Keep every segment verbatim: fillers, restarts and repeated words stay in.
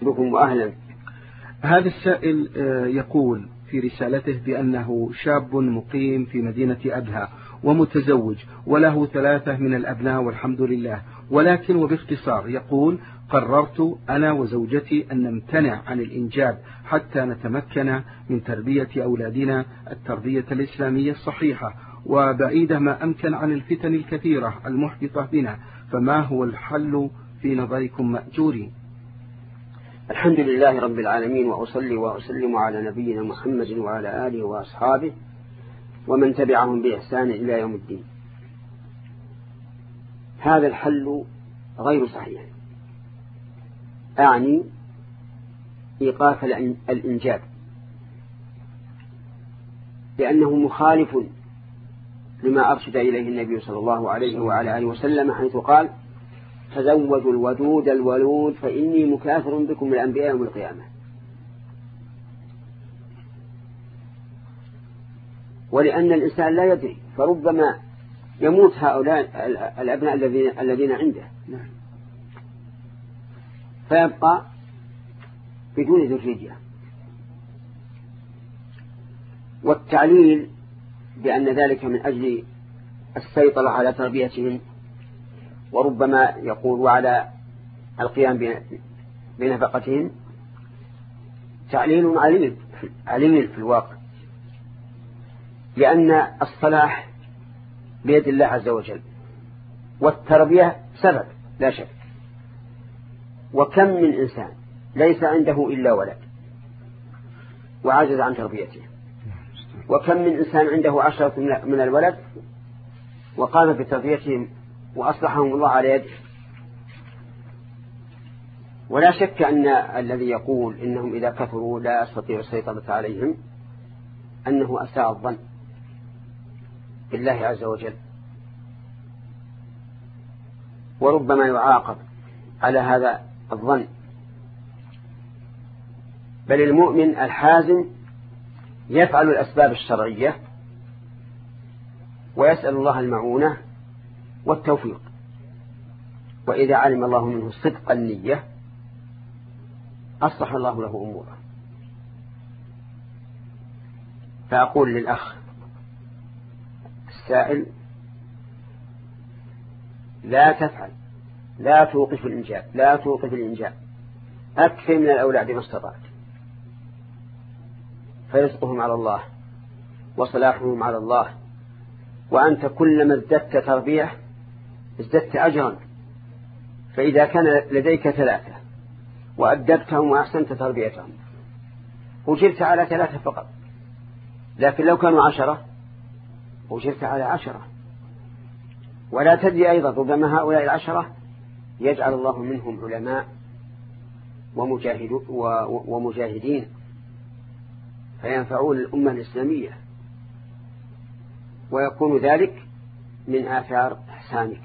بكم وأهلا. هذا السائل يقول في رسالته بأنه شاب مقيم في مدينة أبها ومتزوج وله ثلاثة من الأبناء والحمد لله، ولكن وباختصار يقول: قررت أنا وزوجتي أن نمتنع عن الإنجاب حتى نتمكن من تربية أولادنا التربية الإسلامية الصحيحة وبعيدة ما أمكن عن الفتن الكثيرة المحبطة بنا، فما هو الحل في نظركم مأجورين؟ الحمد لله رب العالمين، وأصلي وأسلم على نبينا محمد وعلى آله وأصحابه ومن تبعهم بإحسان إلى يوم الدين. هذا الحل غير صحيح، أعني إيقاف الإنجاب، لأنه مخالف لما أرشد إليه النبي صلى الله عليه وعلى آله وسلم، حيث قال: تزوجوا الودود الولود فإني مكاثر بكم الأنبياء يوم القيامة. ولأن الإنسان لا يدري، فربما يموت هؤلاء الأبناء الذين الذين عنده فيبقى بدون ذرية. والتعليل بأن ذلك من أجل السيطرة على تربيتهم، وربما يقول وعلى القيام بنفقتهم، تعليل عليل عليل في الواقع، لأن الصلاح بيد الله عز وجل، والتربية سبب لا شك. وكم من إنسان ليس عنده إلا ولد وعجز عن تربيته، وكم من إنسان عنده عشرة من الولد وقام بتربيتهم وأصلحهم الله على يده. ولا شك أن الذي يقول إنهم إذا كفروا لا أستطيع السيطرة عليهم أنه أساء الظن بالله عز وجل، وربما يعاقب على هذا الظن. بل المؤمن الحازم يفعل الأسباب الشرعية ويسأل الله المعونة والتوفيق، وإذا علم الله منه صدق النية أصلح الله له أموره. فأقول للأخ السائل: لا تفعل، لا توقف الإنجاب، لا توقف الإنجاب، أكثر من الأولاد ما استطعت، فرزقهم على الله وصلاحهم على الله، وأنت كلما ازددت تربية ازددت أجرا. فإذا كان لديك ثلاثة وأدبتهم وأحسنت تربيتهم أجرت على ثلاثة فقط، لكن لو كانوا عشرة أجرت على عشرة. ولا تدري أيضا، ربما هؤلاء العشرة يجعل الله منهم علماء ومجاهدين فينفعون الأمة الإسلامية، ويكون ذلك من آثار إحسانك.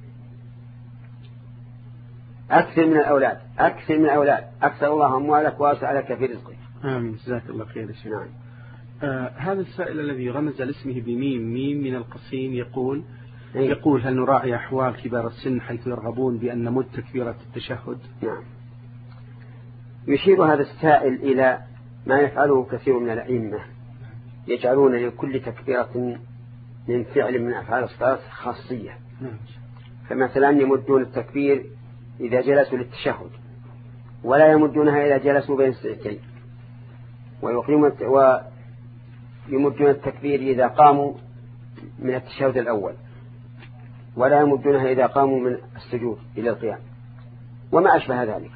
أكثر من الأولاد، أكثر من الأولاد، أكثر الله أموالك وأسألك في رزقك. آمين، جزاك الله خير. نعم. آه هذا السائل الذي رمز لاسمه بميم ميم من القصيم يقول إيه؟ يقول: هل نراعي أحوال كبار السن حيث يرغبون بأن نمد تكبيرة التشهد؟ نعم. يشير هذا السائل إلى ما يفعله كثير من الأئمة، يجعلون لكل تكبيرة من فعل من أفعال الصلاة خاصية. نعم. فمثلا يمدون التكبير إذا جلسوا للتشهد، ولا يمدونها إذا جلسوا بين السجدتين، ويقيمون ويمدون التكبير إذا قاموا من التشهد الأول، ولا يمدونها إذا قاموا من السجود إلى القيام، وما أشبه ذلك.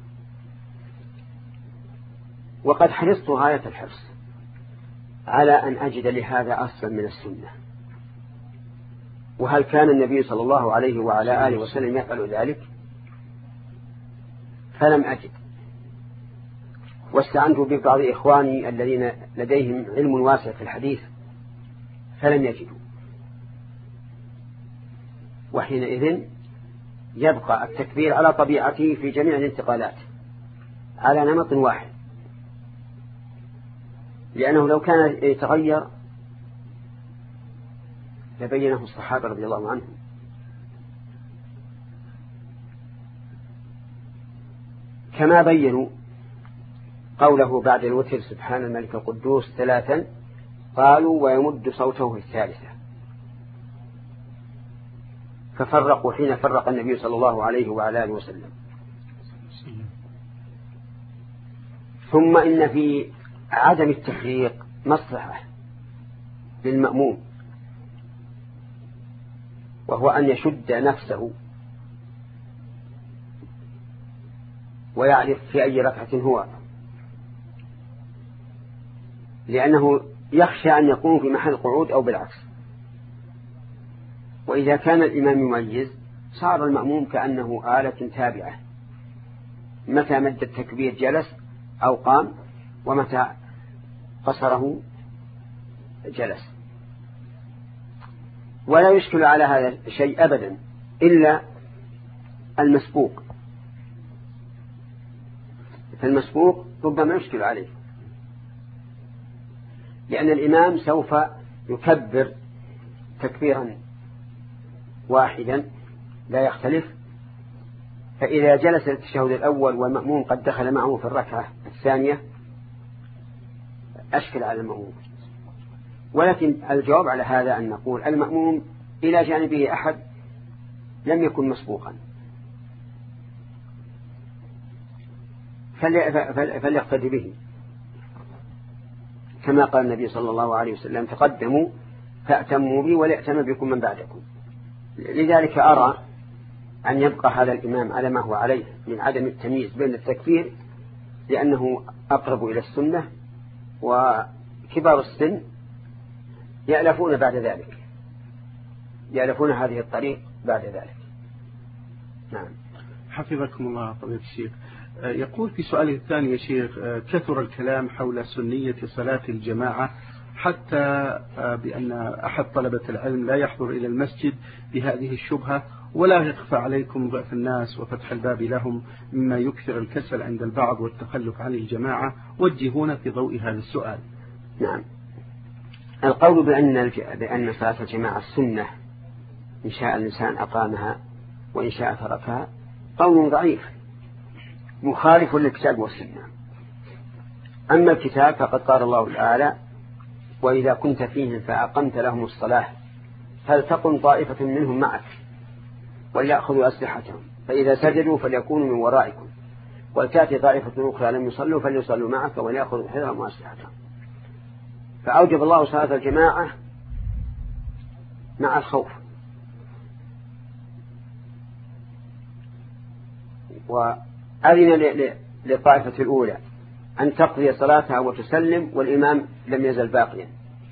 وقد حرصت غاية الحرص على أن أجد لهذا أصلا من السنة، وهل كان النبي صلى الله عليه وعلى آله وسلم يفعل ذلك؟ فلم أجد. واستعنت ببعض إخواني الذين لديهم علم واسع في الحديث فلم يجدوا، وحينئذ يبقى التكبير على طبيعته في جميع الانتقالات على نمط واحد، لأنه لو كان يتغير لبينه الصحابة رضي الله عنهم. كما بينوا قوله بعد الوتر سبحان الملك القدوس ثلاثا، قالوا ويمد صوته في الثالثة، ففرقوا حين فرق النبي صلى الله عليه وعلى آله وسلم. ثم إن في عدم التفريق مصلحة للمأموم، وهو أن يشد نفسه ويعرف في أي ركعة هو، لأنه يخشى أن يكون في محل قعود أو بالعكس. وإذا كان الإمام يميز صار المأموم كأنه آلة تابعة، متى مد التكبير جلس أو قام، ومتى قصره جلس. ولا يشكل على هذا الشيء أبدا إلا المسبوق، فالمسبوق ربما يشكل عليه، لأن الإمام سوف يكبر تكبيرا واحدا لا يختلف، فإذا جلس التشهد الأول والمأموم قد دخل معه في الركعة الثانية أشكل على المأموم. ولكن الجواب على هذا أن نقول المأموم إلى جانبه أحد لم يكن مسبوقا فليقتدي به، كما قال النبي صلى الله عليه وسلم تقدموا فأتموا بي وليأتم بكم من بعدكم. لذلك أرى أن يبقى هذا الإمام على ما هو عليه من عدم التمييز بين التكفير، لأنه أقرب إلى السنة، وكبار السن يألفون بعد ذلك، يألفون هذه الطريق بعد ذلك. نعم. حفظكم الله فضيلة الشيخ. يقول في سؤاله الثاني يا شيخ: كثر الكلام حول سنية صلاة الجماعة، حتى بأن أحد طلبة العلم لا يحضر إلى المسجد بهذه الشبهة، ولا يخفى عليكم ضعف الناس وفتح الباب لهم مما يكثر الكسل عند البعض والتخلف عن الجماعة، وجهونا في ضوء هذا السؤال. نعم. القول بأن بأن صلاة الجماعة السنة إن شاء الإنسان أقامها وإن شاء تركها قول ضعيف مخالف للكتاب والسنة. أما الكتاب فقد قال الله تعالى: وإذا كنت فيهم فأقمت لهم الصلاة فلتقم طائفة منهم معك وليأخذوا أسلحتهم فإذا سجدوا فليكونوا من ورائكم ولتأتي طائفة أخرى لم يصلوا فليصلوا معك وليأخذوا حذرهم وأسلحتهم. فأوجب الله صلاة الجماعة مع الخوف، وأذن للطائفة الأولى أن تقضي صلاتها وتسلم والإمام لم يزل باقيا،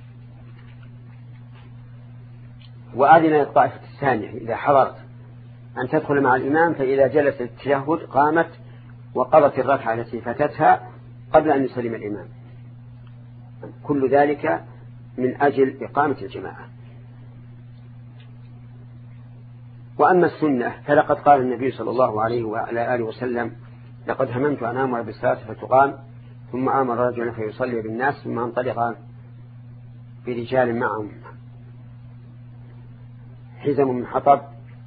وأذن للطائفة الثانية إذا حضرت أن تدخل مع الإمام، فإذا جلس التشهد قامت وقضت الركعة التي فاتتها قبل أن يسلم الإمام. كل ذلك من أجل إقامة الجماعة. وأما السنة فلقد قال النبي صلى الله عليه وعلى آله وسلم: لقد هممت أن آمر بالصلاة فتقام ثم آمر رجلا فيصلي بالناس ثم انطلق برجال معهم حزم من حطب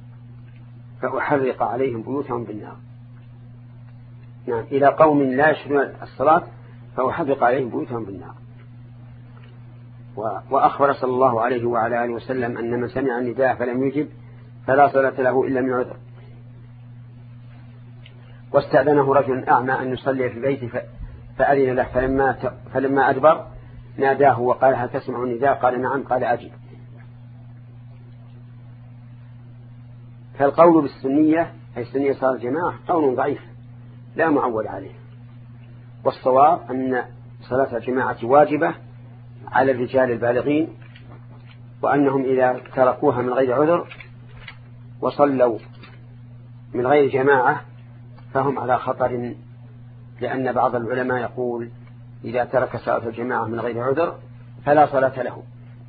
فأحرق عليهم بيوتهم بالنار. نعم، إلى قوم لا يشهدون الصلاة فأحرق عليهم بيوتهم بالنار. وأخبر صلى الله عليه وعلى آله وسلم أن من سمع النداء فلم يجب فلا صلاة له إلا من عذر. واستأذنه رجل أعمى أن يصلي في بيته فأذن له، فلما, فلما أدبر ناداه وقال: هل تسمع النداء؟ قال: نعم. قال: أجب. فالقول بالسنية أي سنية صلاة الجماعة قول ضعيف لا معول عليه، والصواب أن صلاة الجماعة واجبة على الرجال البالغين، وأنهم إذا تركوها من غير عذر وصلوا من غير جماعة فهم على خطر، لأن بعض العلماء يقول: إذا ترك صلاة الجماعة من غير عذر فلا صلاة له،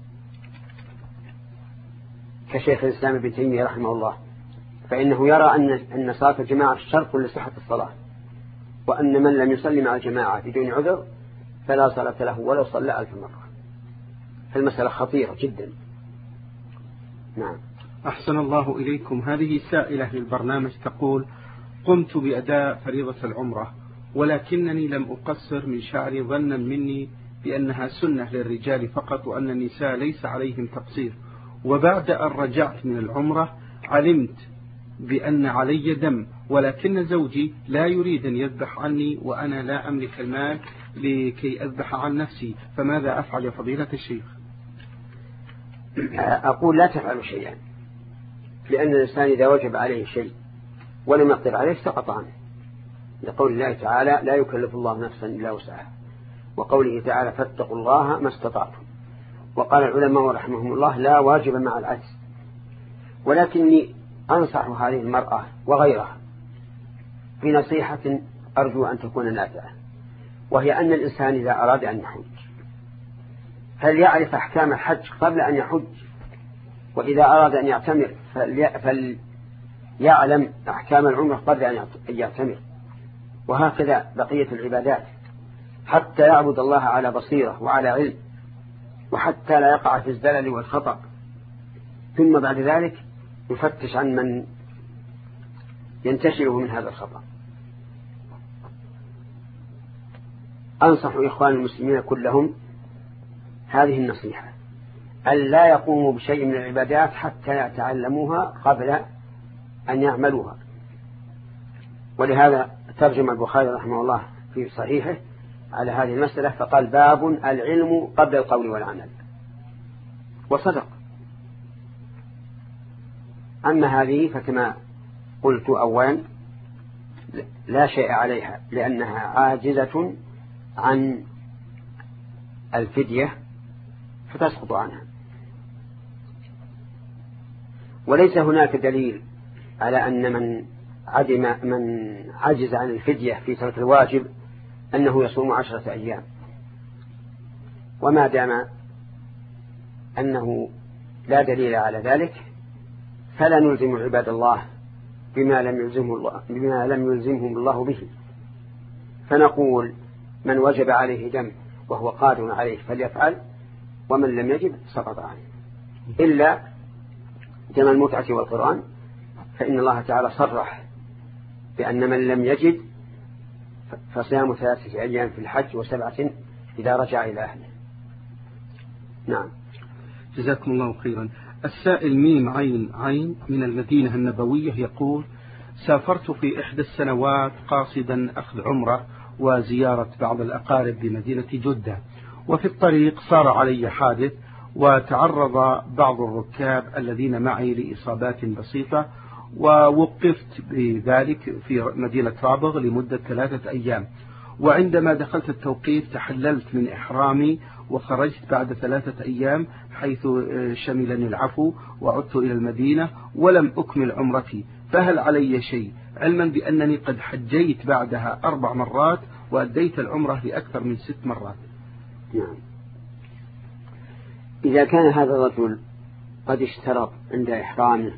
كشيخ الإسلام ابن تيمية رحمه الله، فإنه يرى أن أن صلاة الجماعة شرط لصحة الصلاة، وأن من لم يصلي مع الجماعة بدون عذر فلا صلاة له ولو صلى ألف مرة. فالمسألة خطيرة جدا. نعم. أحسن الله إليكم. هذه سائلة للبرنامج تقول: قمت بأداء فريضة العمرة، ولكنني لم أقصر من شعري ظنا مني بأنها سنة للرجال فقط وأن النساء ليس عليهم تقصير. وبعد أن رجعت من العمرة علمت بأن علي دم، ولكن زوجي لا يريد أن يذبح عني وأنا لا أملك المال لكي أذبح عن نفسي، فماذا أفعل يا فضيلة الشيخ؟ أقول لا تفعل شيئا، لأن الإنسان إذا وجب عليه شيء ولم يقدر عليه سقط عنه، لقول الله تعالى لا يكلف الله نفسا إلا وسعها، وقوله تعالى فاتقوا الله ما استطعتم. وقال العلماء رحمهم الله لا واجب مع العجز. ولكني أنصح هذه المرأة وغيرها بنصيحة أرجو أن تكون نافعة، وهي أن الإنسان إذا أراد أن يحج فليعرف أحكام الحج قبل أن يحج، وإذا أراد أن يعتمر فليعلم أحكام العمرة قبل أن يعتمر، وهكذا بقية العبادات، حتى يعبد الله على بصيرة وعلى علم، وحتى لا يقع في الزلل والخطأ. ثم بعد ذلك يفتش عن من ينتشره من هذا الخطأ. أنصح إخوان المسلمين كلهم هذه النصيحة، أن لا يقوموا بشيء من العبادات حتى يتعلموها قبل أن يعملوها. ولهذا ترجم البخاري رحمه الله في صحيحه على هذه المسألة فقال باب العلم قبل القول والعمل، وصدق. أما هذه فكما قلت أولا لا شيء عليها، لأنها عاجزة عن الفدية فتسقط عنها. وليس هناك دليل على أن من عدم من عجز عن الفدية في ترك الواجب أنه يصوم عشرة أيام. وما دام أنه لا دليل على ذلك فلا نلزم عباد الله بما لم يلزمه الله بما لم يلزمهم الله به، فنقول من وجب عليه دم وهو قادر عليه فليفعل، ومن لم يجب سقط عنه، إلا دم المتعة والقرآن، فإن الله تعالى صرح بأن من لم يجد فصيام ثلاثة أيام في الحج وسبعة إذا رجع إلى أهله. نعم. جزاكم الله خيرا. السائل ميم عين عين من المدينة النبوية يقول سافرت في إحدى السنوات قاصدا أخذ عمرة وزيارة بعض الأقارب بمدينة جدة، وفي الطريق صار علي حادث وتعرض بعض الركاب الذين معي لإصابات بسيطة، ووقفت بذلك في مدينة رابغ لمدة ثلاثة أيام، وعندما دخلت التوقيف تحللت من إحرامي وخرجت بعد ثلاثة أيام حيث شملني العفو وعدت إلى المدينة ولم أكمل عمرتي، فهل علي شيء علما بأنني قد حجيت بعدها أربع مرات وأديت العمرة لأكثر من ست مرات؟ نعم. إذا كان هذا الرجل قد اشترط عند إحرامه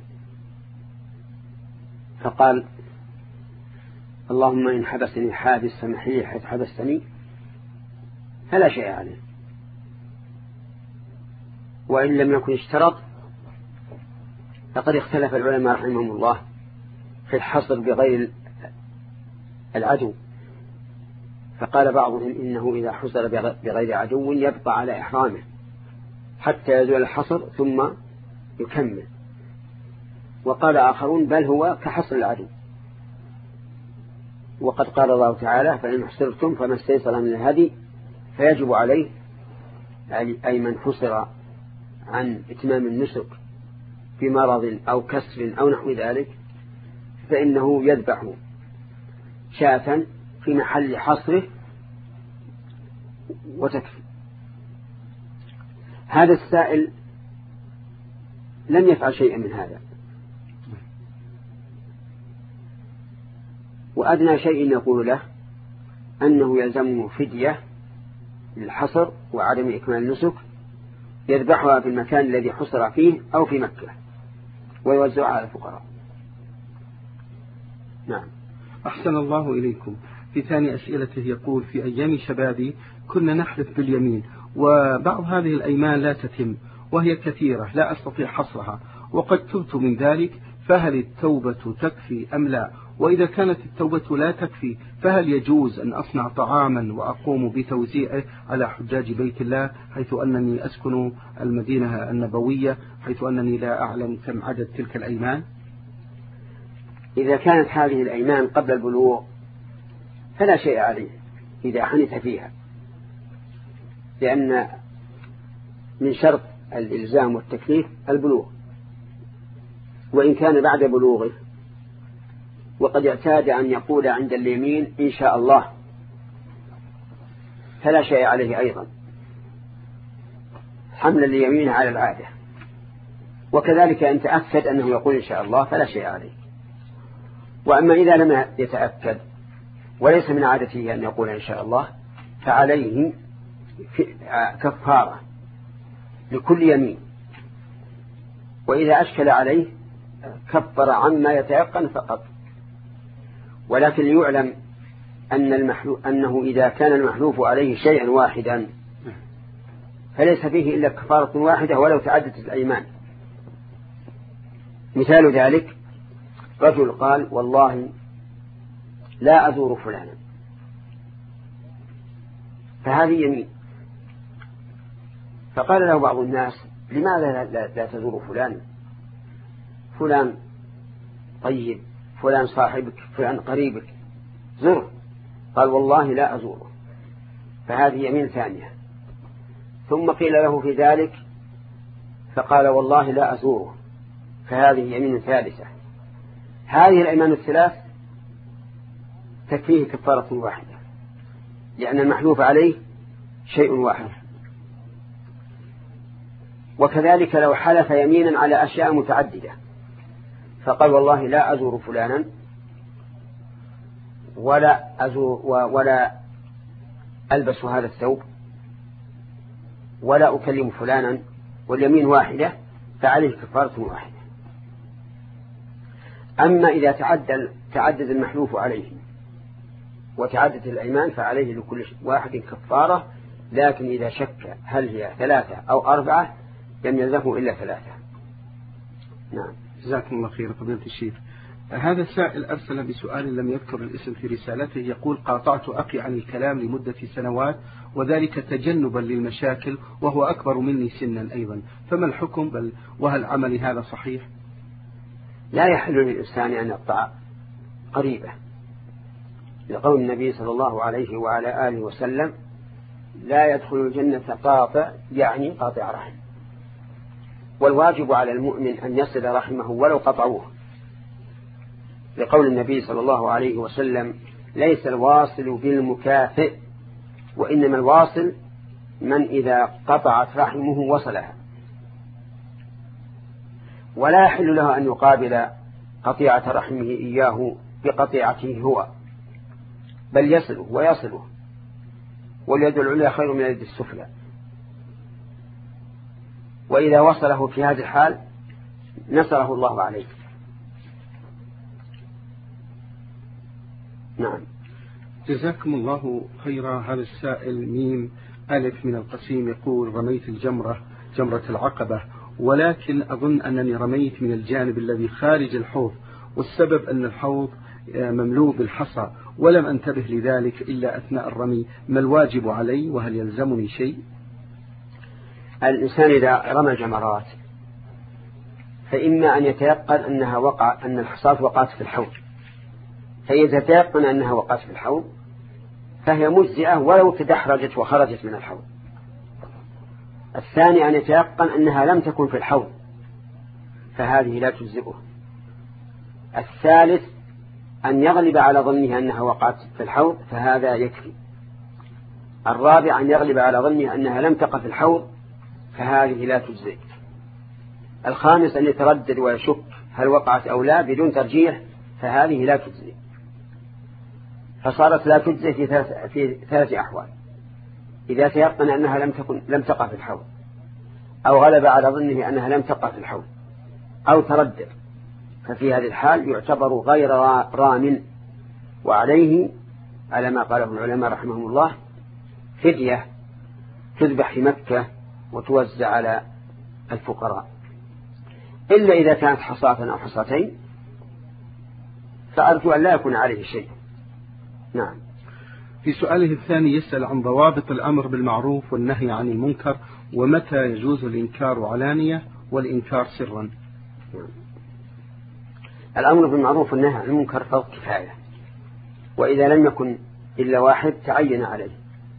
فقال اللهم إن حبسني حابس سمحي حيث حبستني فلا شيء عليه، وإن لم يكن اشترط فقد اختلف العلماء رحمهم الله في الحصر بغير العدو، فقال بعضهم إنه إذا حصر بغير عدو يبقى على إحرامه حتى يزول الحصر ثم يكمل، وقال آخرون بل هو كحصر العدو، وقد قال الله تعالى فإن حصرتم فما استيسر من الهدي فيجب عليه أي من حصر عن إتمام النسك بمرض أو كسر أو نحو ذلك فإنه يذبح شاة في محل حصره وتكفي. هذا السائل لم يفعل شيئا من هذا، وأدنى شيء يقول له أنه يلزمه فدية للحصر وعدم إكمال النسك يذبحها في المكان الذي حصر فيه أو في مكة ويوزعها على الفقراء. نعم. أحسن الله إليكم. في ثاني أسئلته يقول في أيام شبابي كنا نحلف باليمين، وبعض هذه الأيمان لا تتم وهي كثيرة لا أستطيع حصرها، وقد تبت من ذلك، فهل التوبة تكفي أم لا؟ وإذا كانت التوبة لا تكفي فهل يجوز أن أصنع طعاما وأقوم بتوزيعه على حجاج بيت الله، حيث أنني أسكن المدينة النبوية، حيث أنني لا أعلم كم عدد تلك الأيمان؟ إذا كانت هذه الأيمان قبل البلوغ فلا شيء عليه إذا حنث فيها، لأن من شرط الإلزام والتكليف البلوغ. وإن كان بعد بلوغه وقد اعتاد أن يقول عند اليمين إن شاء الله فلا شيء عليه أيضا، حمل اليمين على العادة. وكذلك أن تأكد أنه يقول إن شاء الله فلا شيء عليه. وأما إذا لم يتأكد وليس من عادته أن يقول إن شاء الله فعليه كفارة لكل يمين، وإذا أشكل عليه كفر عما يتيقن فقط. ولكن ليعلم أن المحلوف أنه إذا كان المحلوف عليه شيئا واحدا فليس فيه إلا كفارة واحدة ولو تعددت الأيمان. مثال ذلك رجل قال والله لا أزور فلانا، فهذه يمين. فقال له بعض الناس لماذا لا, لا تزور فلانا؟ فلان طيب، فلان صاحبك، فلان قريبك، زره. قال والله لا أزوره، فهذه يمين ثانية. ثم قيل له في ذلك فقال والله لا أزوره، فهذه يمين ثالثة. هذه الأيمان الثلاث تكفيه كفارة واحدة، لأن المحلوف عليه شيء واحد. وكذلك لو حلف يمينا على أشياء متعددة فقال والله لا أزور فلانا ولا أزور ولا ألبس هذا الثوب ولا أكلم فلانا، واليمين واحدة فعليه كفارة واحدة. أما إذا تعدد تعدد المحلوف عليه وتعدد الأيمان فعليه لكل واحد كفارة، لكن إذا شك هل هي ثلاثة أو أربعة لم يلزمه إلا ثلاثة. نعم. جزاكم الله خير فضيلة الشيخ. هذا السائل أرسل بسؤال لم يذكر الاسم في رسالته، يقول قاطعت أخي عن الكلام لمدة سنوات وذلك تجنبا للمشاكل وهو أكبر مني سنا أيضا، فما الحكم بل وهل عملي هذا صحيح؟ لا يحل للإنسان أن يقطع قريبه، لقول النبي صلى الله عليه وعلى آله وسلم لا يدخل الجنة قاطع، يعني قاطع رحم. والواجب على المؤمن أن يصل رحمه ولو قطعوه، لقول النبي صلى الله عليه وسلم ليس الواصل بالمكافئ، وإنما الواصل من إذا قطعت رحمه وصلها. ولا يحل له أن يقابل قطيعة رحمه إياه بقطيعته هو، بل يصله ويصله، واليد العليا خير من اليد السفلى. وإذا وصله في هذه الحال نصره الله عليه. نعم. جزاكم الله خيرا. هذا السائل ميم ألف من القسيم يقول رميت الجمرة جمرة العقبة، ولكن أظن أنني رميت من الجانب الذي خارج الحوض، والسبب أن الحوض مملوء بالحصى ولم أنتبه لذلك إلا أثناء الرمي، ما الواجب علي وهل يلزمني شيء؟ الإنسان إذا رمى جمرات فإما أن يتيقن أنها وقع أن الحصاة وقعت في الحوض، فإذا تيقن أنها وقعت في الحوض فهي مجزئة ولو تدحرجت وخرجت من الحوض. الثاني أن يتيقن أنها لم تكن في الحوض فهذه لا تجزئه. الثالث أن يغلب على ظنه أنها وقعت في الحوض فهذا يكفي. الرابع أن يغلب على ظنه أنها لم تقع في الحوض فهذه لا تجزئ. الخامس أن يتردد ويشك هل وقعت أو لا بدون ترجيح فهذه لا تجزئ. فصارت لا تجزئ في ثلاث, في ثلاث أحوال: إذا تيقن أنها لم تكن لم تقع في الحوض، أو غلب على ظنه أنها لم تقع في الحوض، أو تردد، ففي هذه الحال يعتبر غير رام، وعليه على ما قاله العلماء رحمهم الله فدية تذبح في مكة وتوزع على الفقراء. إلا إذا كانت حصاة أو حصتين فأرجو أن لا يكون عليه شيء. نعم. في سؤاله الثاني يسأل عن ضوابط الأمر بالمعروف والنهي عن المنكر، ومتى يجوز الإنكار علانية والإنكار سرا. نعم. الأمر بالمعروف والنهي عن المنكر فرض كفاية، وإذا لم يكن إلا واحد تعين عليه،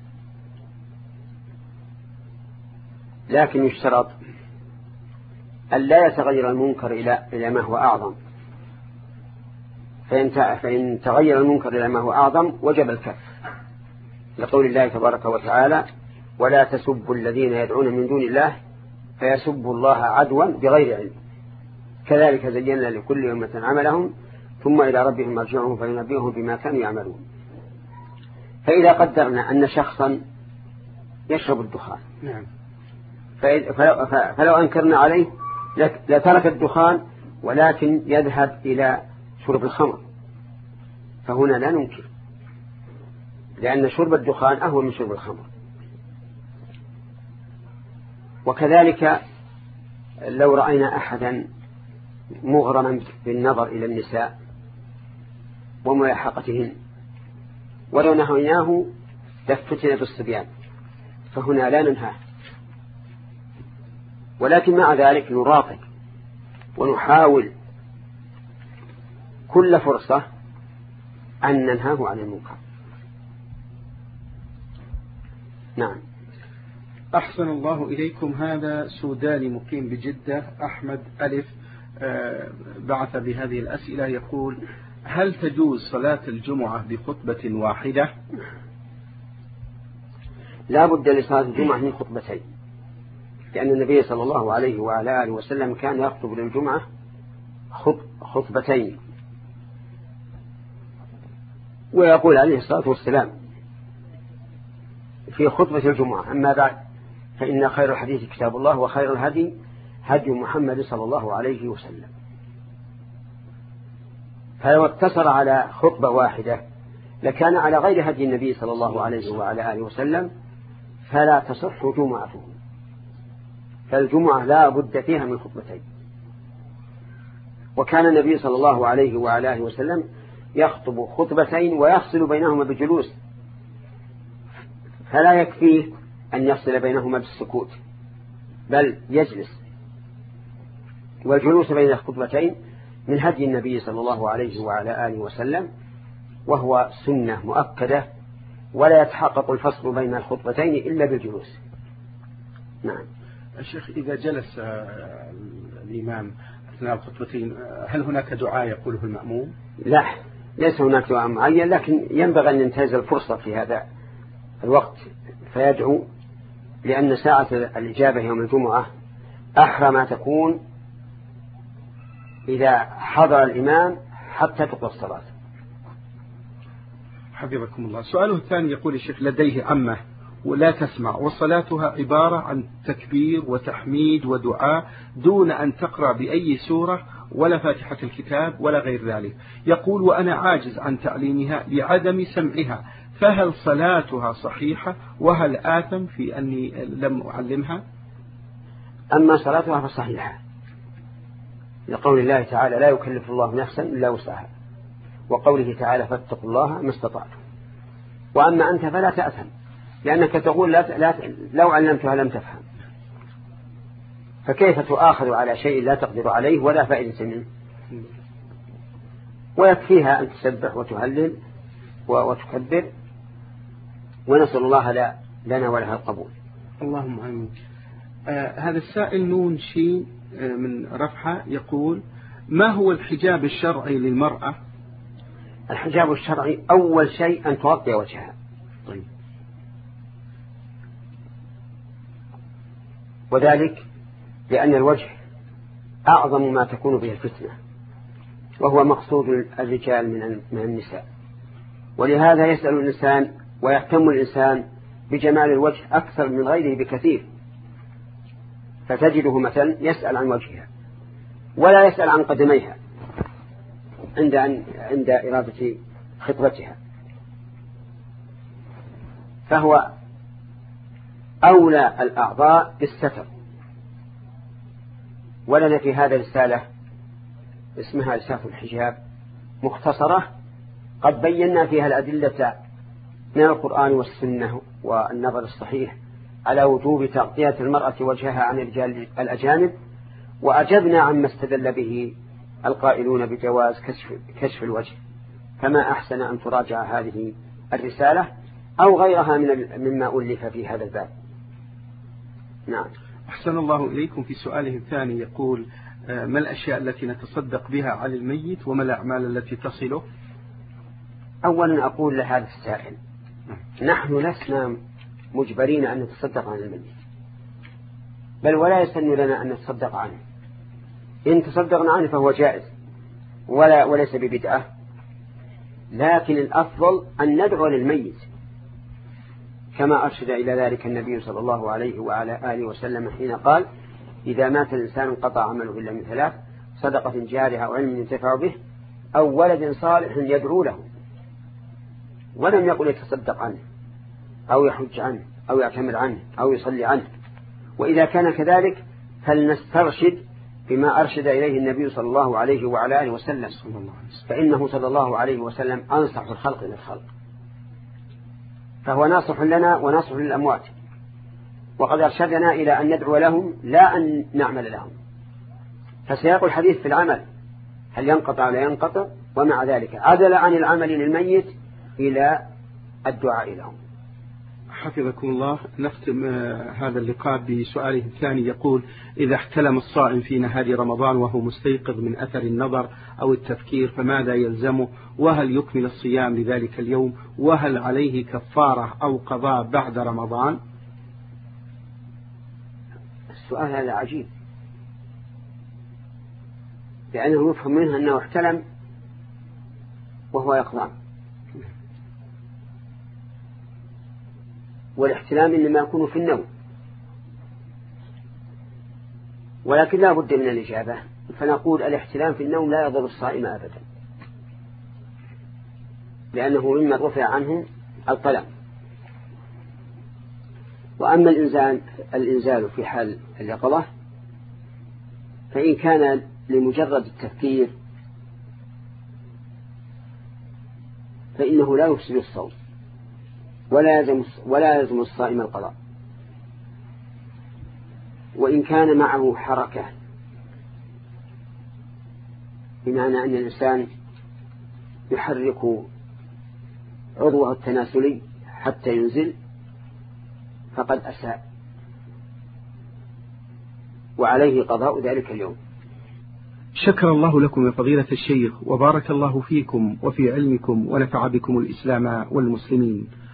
لكن يشترط أن لا يتغير المنكر إلى إلى ما هو أعظم، فإن فإن تغير المنكر إلى ما هو أعظم وجب الكف، لقول الله تبارك وتعالى: ولا تسبوا الذين يدعون من دون الله فيسبوا الله عدوا بغير علم كذلك زينا لكل أمة عملهم ثم إلى ربهم مرجعهم فينبئهم بما كانوا يعملون. فإذا قدرنا أن شخصا يشرب الدخان، نعم، فلو أنكرنا عليه لترك الدخان ولكن يذهب إلى شرب الخمر، فهنا لا ننكر، لأن شرب الدخان أهون من شرب الخمر. وكذلك لو رأينا أحدا مغرما بالنظر إلى النساء وملاحقتهن ولو نهيناه لفتن بالصبيان، فهنا لا ننهاه، ولكن مع ذلك نراقب ونحاول كل فرصة أن ننهاه عن المنكر. نعم. أحسن الله إليكم. هذا سوداني مقيم بجدة، أحمد ألف، بعث بهذه الأسئلة، يقول: هل تجوز صلاة الجمعة بخطبة واحدة؟ لا بد لصلاة الجمعة من خطبتين، لأن النبي صلى الله عليه وعلى آله وسلم كان يخطب للجمعة خطبتين، ويقول عليه الصلاة والسلام في خطبة الجمعة: أما بعد فإن خير الحديث كتاب الله وخير الهدي هدي محمد صلى الله عليه وسلم. فلو اقتصر على خطبة واحدة لكان على غير هدي النبي صلى الله عليه وعلى آله وسلم، فلا تصح جمعته، فالجمعة لا بد فيها من خطبتين. وكان النبي صلى الله عليه وعلى آله وسلم يخطب خطبتين ويفصل بينهما بجلوس، فلا يكفيه أن يفصل بينهما بالسكوت، بل يجلس. والجلوس بين الخطبتين من هدي النبي صلى الله عليه وعلى آله وسلم، وهو سنة مؤكدة، ولا يتحقق الفصل بين الخطبتين إلا بالجلوس. نعم. الشيخ، إذا جلس الإمام أثناء الخطبتين هل هناك دعاء يقوله المأموم؟ لا، ليس هناك دعاء معين، لكن ينبغي أن ينتهز الفرصة في هذا الوقت فيدعو، لأن ساعة الإجابة يوم الجمعة أحرى ما تكون إذا حضر الإمام حتى تقضى الصلاة. حفظكم الله. سؤاله الثاني يقول: الشيخ لديه عمة ولا تسمع، وصلاتها عبارة عن تكبير وتحميد ودعاء دون أن تقرأ بأي سورة ولا فاتحة الكتاب ولا غير ذلك. يقول: وأنا عاجز عن تعليمها لعدم سمعها، فهل صلاتها صحيحة؟ وهل آثم في أني لم أعلمها؟ أما صلاتها فصحيحة، لقول الله تعالى: لا يكلف الله نفسا إلا وسعها، وقوله تعالى: فاتقوا الله ما استطعتم. وأما أنت فلا تأثم، لأنك تقول لا لا لو علمتها لم تفهم، فكيف تؤاخذ على شيء لا تقدر عليه ولا فائدة منه؟ ويكفيها أن تسبح وتهلل وتكبر، ونسأل الله لنا ولها القبول. اللهم آمين. آه هذا السائل نون شين آه من رفحة يقول: ما هو الحجاب الشرعي للمرأة؟ الحجاب الشرعي أول شيء أن تغطي وجهها. طيب. وذلك لأن الوجه أعظم ما تكون به الفتنة، وهو مقصود الرجال من النساء، ولهذا يسأل الإنسان ويهتم الإنسان بجمال الوجه أكثر من غيره بكثير، فتجده مثلا يسأل عن وجهها ولا يسأل عن قدميها عند عند إرادة خطبتها، فهو أولى الأعضاء بالستر ولنا في هذا رسالة اسمها رسالة الحجاب مختصرة قد بينا فيها الأدلة من القرآن والسنة والنظر الصحيح على وجوب تغطية المرأة وجهها عن الرجال الأجانب، وأجبنا عما استدل به القائلون بجواز كشف, كشف الوجه، كما أحسن أن تراجع هذه الرسالة أو غيرها من مما ألف في هذا الباب. نعم. أحسن الله إليكم. في سؤاله الثاني يقول: ما الأشياء التي نتصدق بها على الميت وما الأعمال التي تصله؟ أولا أقول لهذا السائل: نحن لسنا مجبرين أن نتصدق عن الميت، بل ولا يسن لنا أن نتصدق عنه. إن تصدقنا عنه فهو جائز ولا وليس ببدعة، لكن الأفضل أن ندعو للميت كما أرشد إلى ذلك النبي صلى الله عليه وعلى آله وسلم حين قال: إذا مات الإنسان انقطع عمله إلا من ثلاث: صدقة جارية أو علم ينتفع به أو ولد صالح يدعو له. ولم يقل يتصدق عنه أو يحج عنه أو يعتمر عنه أو يصلي عنه. وإذا كان كذلك فلنسترشد بما أرشد إليه النبي صلى الله عليه وعلى آله وسلم، فإنه صلى الله عليه وسلم أنصح الخلق للخلق، فهو ناصح لنا وناصح للأموات، وقد أرشدنا إلى أن ندعو لهم لا أن نعمل لهم. فسياق الحديث في العمل هل ينقطع ولا ينقطع، ومع ذلك عدل عن العمل للميت إلى الدعاء لهم. حفظكم الله. نختم هذا اللقاء بسؤاله الثاني يقول: إذا احتلم الصائم في نهار رمضان وهو مستيقظ من أثر النظر أو التفكير فماذا يلزمه؟ وهل يكمل الصيام لذلك اليوم؟ وهل عليه كفارة أو قضاء بعد رمضان؟ السؤال هذا عجيب، لأنه يفهم منه أنه احتلم وهو يقظان، والاحتلام إنما يكون في النوم، ولكن لا بد من الإجابة، فنقول الاحتلام في النوم لا يضر الصائم أبدا، لأنه مما رفع عنه القلم. وأما الإنزال, الإنزال في حال اليقظة فإن كان لمجرد التفكير فإنه لا يفسد الصوم ولا يلزم ولا يلزم الصائم القضاء. وإن كان معه حركة، بمعنى أن الإنسان يحرك عضوه التناسلي حتى ينزل، فقد أساء وعليه قضاء ذلك اليوم. شكر الله لكم يا فضيلة الشيخ، وبارك الله فيكم وفي علمكم ونفع بكم الإسلام والمسلمين.